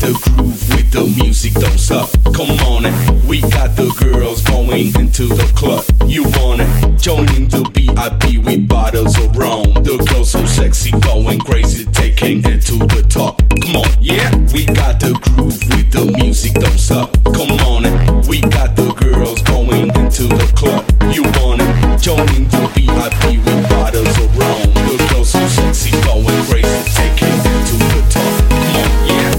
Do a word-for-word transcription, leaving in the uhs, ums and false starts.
the groove with the music, don't stop. Come on it. We got the girls going into the club. You want it? Joining the V I P with bottles of rum. The girls so sexy, going crazy, taking it to the top. Come on, yeah. We got the groove with the music, don't stop. Come on it. We got the girls going into the club. You want it? Joining the V I P with